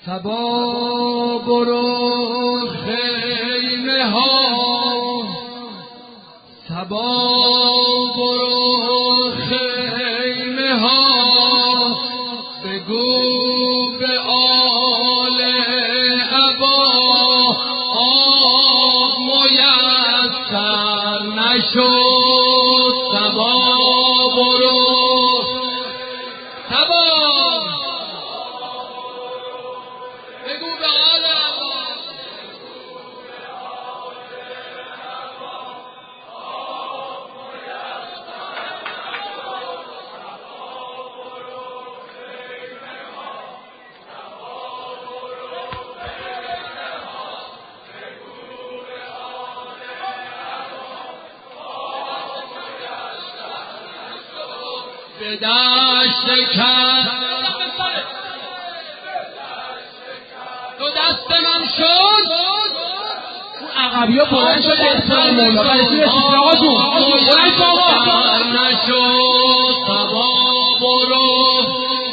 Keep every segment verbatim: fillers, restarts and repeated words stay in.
صبا برو خیمه ها، صبا برو خیمه ها، بگو به آل عبا آب میسر نشد. صبا برو صبا بگو به آل عبا به دشت کن دو دست من شد. اون عقبی ها بلند شد اصلا مولا برای چی رسید آقا جون بلند شد آقا نشد. صبا برو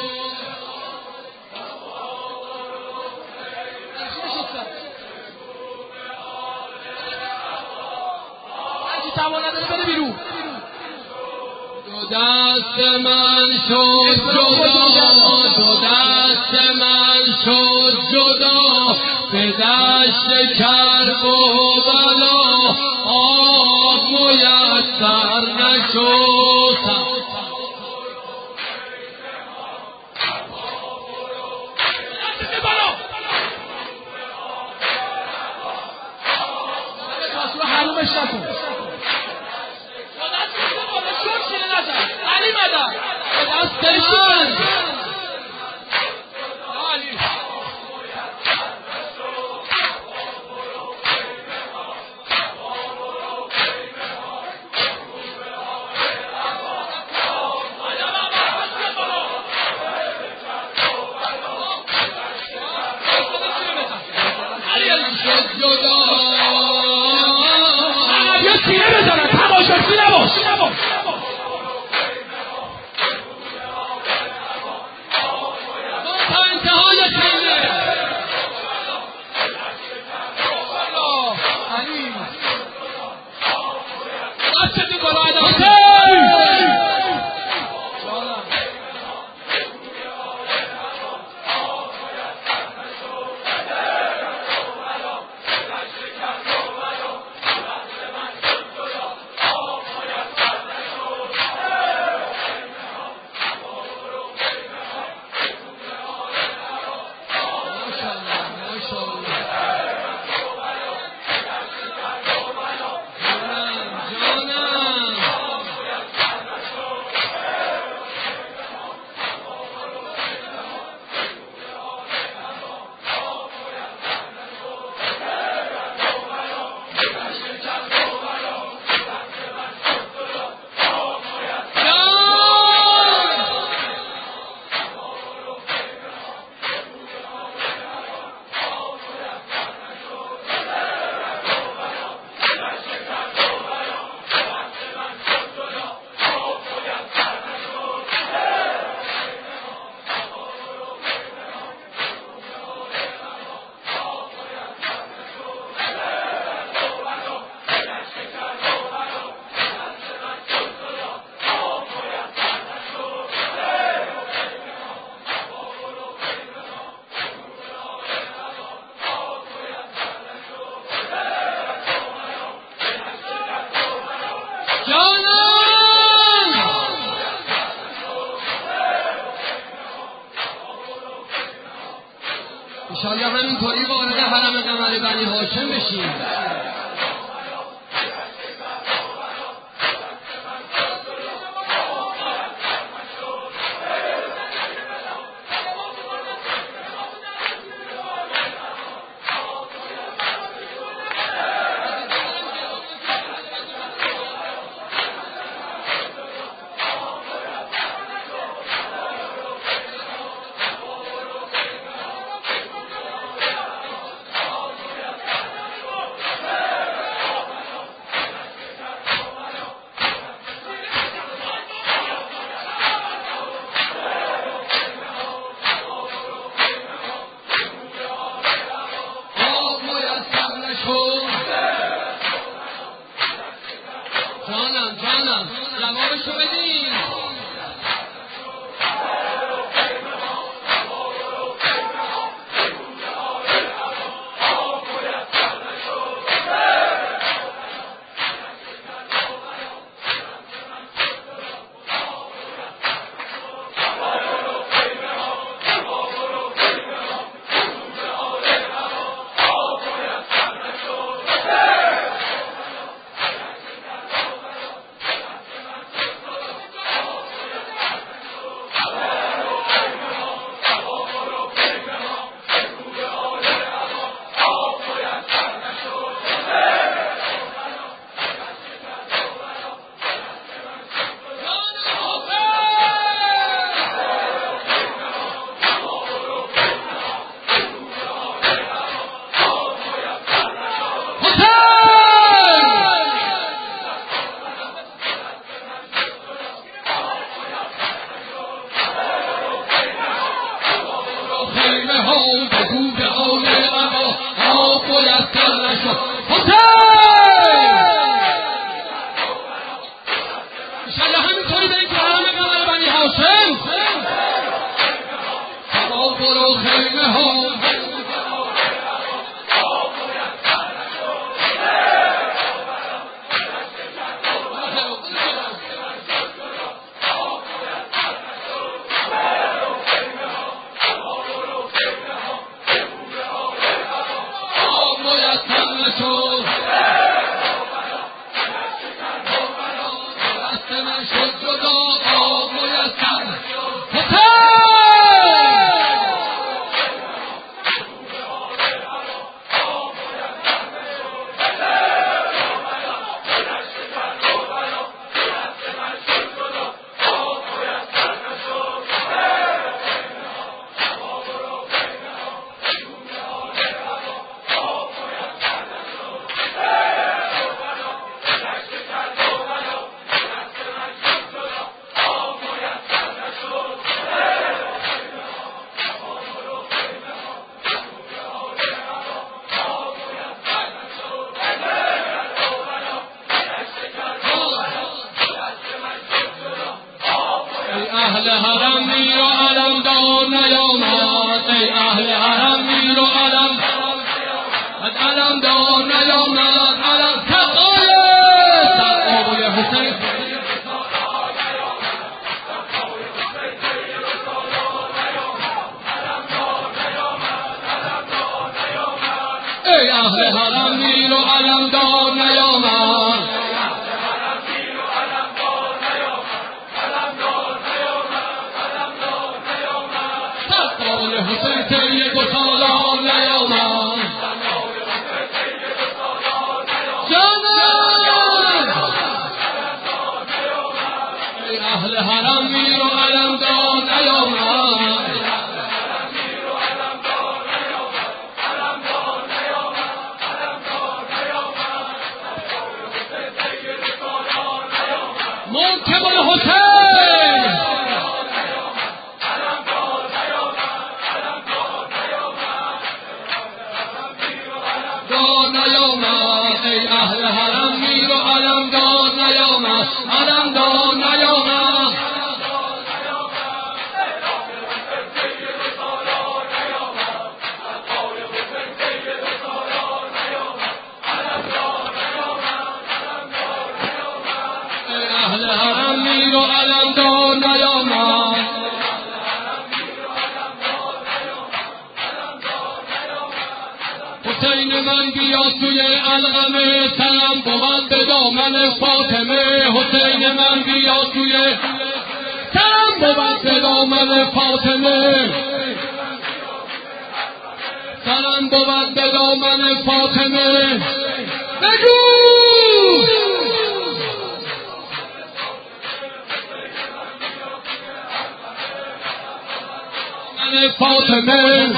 هرچی توان نداره بره بیرون. دو دست من شد جدا، دو دست من شد جدا، به دشت کرب و بلا آب میسر نشد. حرومش نکن علی مدن به دست من شد جدا. یا سینه بزنن تماشاچی نباش. تا انتهای خیمه علی دستتو بالا ادامه انشاءالله همینطوری وارد حرم قمر بنی هاشم بشیم. ها بگو به آل عقا آب میسر نشد حسین انشالله همینطوری برید که همه قمر بنی هاشم سبا برو خیمه ها اهل حرم میر و علم دار نیامد ای اهل حرم میر و علم علم دار نیامد علم تقای در آبای حسین ای اهل حرم میر و علم دار نیامد حسین تیه دو سالان نیامد جانم ای اهل حرم میر و علم دار نیامد منکب الحسین نیامد ای اهل حرم میر و علم دار نیامد علم دار نیامد ای اهل حرم میر و علم دار نیامد حسین من بیا توی علقمه سلام بود به دامن فاطمه حسین من بیا توی سلام بود به دامن فاطمه سلام بود به دامن فاطمه بگو فاطمه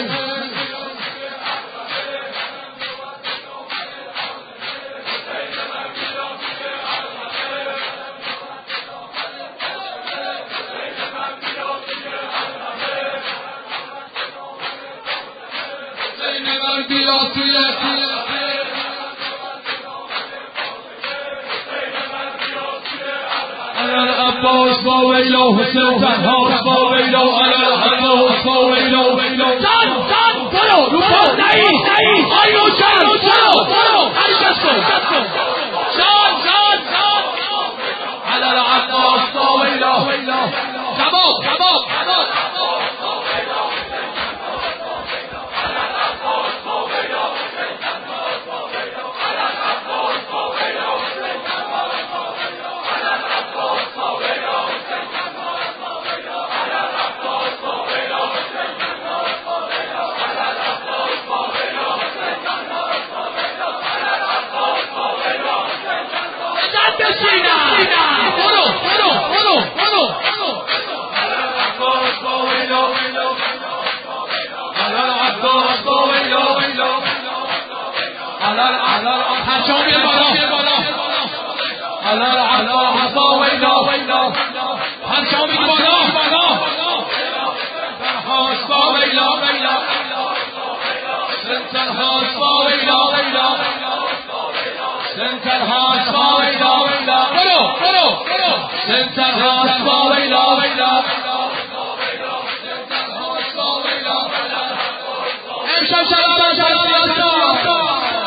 بیا توی على العباس وويلو حسين تنهاس وويلو على العباس وويلو جان جان برو رو پاس نئی آیو جان برو برو حرکت کن جان جان جان على العباس وويلو کباب کباب کباب پرچامی بالا بالا در حاج با ویلا ویلا سنترها ساویلا سنترها ساویلا برو برو سنترها ساویلا امشب شب شب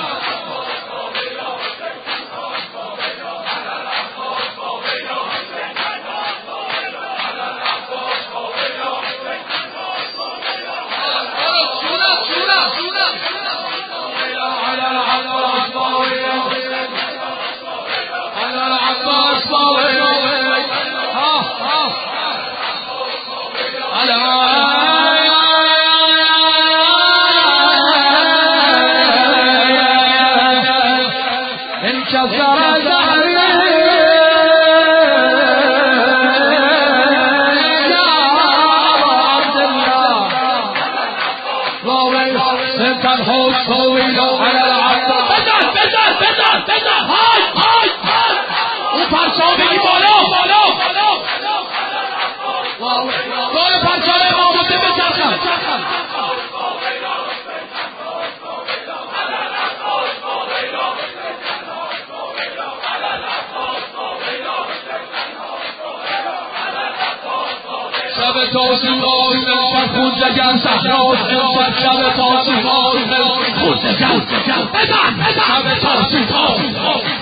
شب تاسو آی شب خون جگر صحراز امشب شب تاسو آی خون جگر بزن شب تاسو آی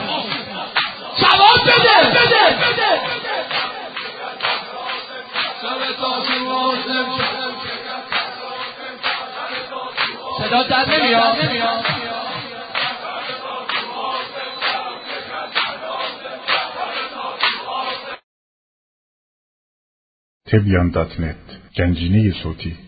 جواب بده بده شب تاسو آی صدا در نمیاد تبیان دات نت گنجینه صوتی